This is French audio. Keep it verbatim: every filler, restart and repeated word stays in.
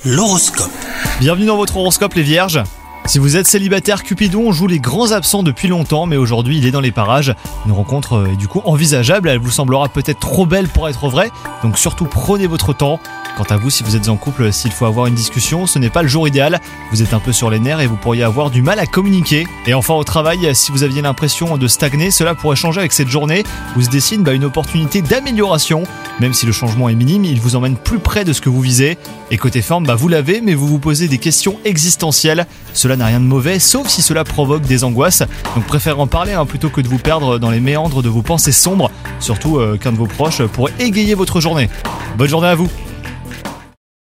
L'horoscope. Bienvenue dans votre horoscope les vierges. Si vous êtes célibataire, Cupidon joue les grands absents depuis longtemps, mais aujourd'hui il est dans les parages. Une rencontre est du coup envisageable, elle vous semblera peut-être trop belle pour être vraie, donc surtout prenez votre temps. Quant à vous, si vous êtes en couple, s'il faut avoir une discussion, ce n'est pas le jour idéal. Vous êtes un peu sur les nerfs et vous pourriez avoir du mal à communiquer. Et enfin au travail, si vous aviez l'impression de stagner, cela pourrait changer avec cette journée où se dessine bah, une opportunité d'amélioration. Même si le changement est minime, il vous emmène plus près de ce que vous visez. Et côté forme, bah, vous l'avez, mais vous vous posez des questions existentielles. Cela n'a rien de mauvais, sauf si cela provoque des angoisses. Donc préférez en parler hein, plutôt que de vous perdre dans les méandres de vos pensées sombres. Surtout euh, qu'un de vos proches pourrait égayer votre journée. Bonne journée à vous.